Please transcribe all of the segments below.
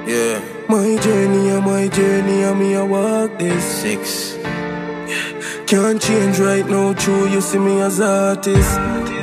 Yeah. My journey, and me I walk this 6. Can't change right now, true, you see me as artist.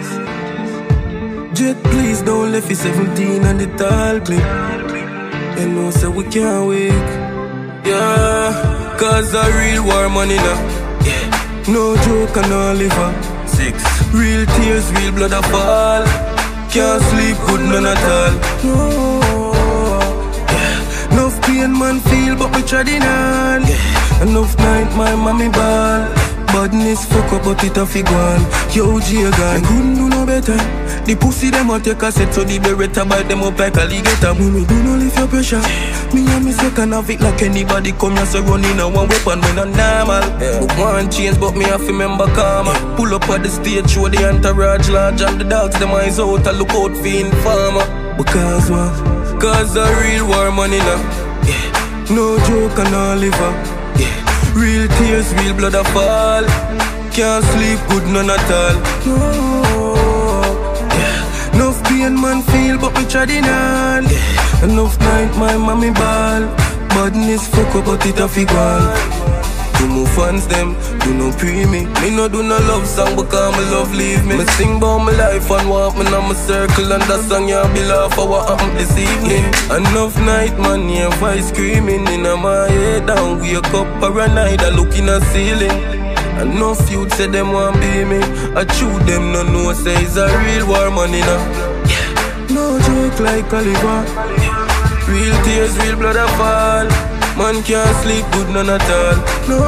Jet, please don't left you 17 on the tall clip. You know, say we can't wait. Yeah, cause a real war money now. Yeah. No joke and no liver. 6. Real tears, real blood a fall. Can't sleep good none at all. No. Yeah. Enough pain man feel but me treading on. Yeah. Enough night my mommy ball. Badness fuck up but it a fig one. Yo J gun, couldn't do no better. The pussy them a take a set so the beretta bite them up like alligator. Me do no lift your pressure. Me and me second have it like anybody come here so running a one weapon when not normal. Yeah. One change but me have to remember karma. Pull up at the stage show the entourage large and the dogs them eyes out and look out for informer. Because what? Cause a real war money now. Yeah. No joke and no liver. Yeah. Real tears, real blood a fall. Can't sleep good none at all. No. Yeah. Enough pain man feel but me treading on. Yeah. Enough night my mommy ball. Badness fuck up but it a fig one. Do no fans them, do no pre me. Me no do no love song because my love leave me. Me sing about my life and walk me on my circle. And that song you be laugh for what happened this evening. Enough night man, yeah, voice screaming in my head down. Wake up paranoid, I look in a ceiling. Enough youth say them want be me. I chew them no know say it's a real war money now. Yeah. No joke like Caliban. Real tears, real blood a fall. Man can't sleep good none at all. No.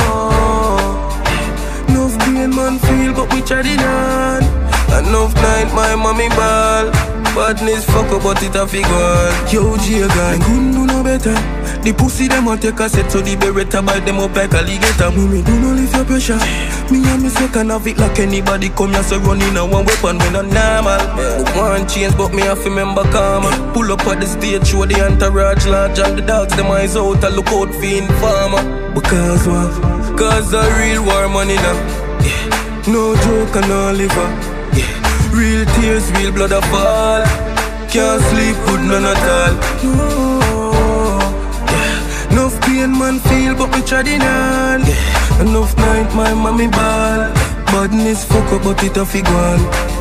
Enough pain man feel but we treading on. Enough night my mommy ball. Badness fuck up but it a fig one. Yo J guy, couldn't do no better. The pussy them a take a set so the beretta bite them up like alligator. Me do no lift your pressure. Me and me second have it like anybody come here so running a one weapon when not normal. Yeah. One change but me have to remember karma. Pull up at the stage show the entourage large and the dogs them eyes out and look out for informer. Because what? Cause a real war money now. Yeah. No joke and no liver. Yeah. Real tears, real blood a fall. Can't sleep good none at all. No. Yeah. Enough pain man feel but me treading on. Yeah. Enough night my mommy ball. Badness fuck up but it a fig one.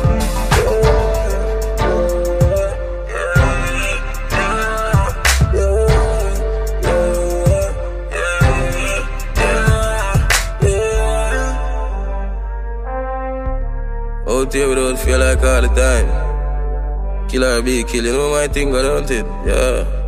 Out here we don't feel like all the time. Killer be killing, you know my thing, don't it? Yeah.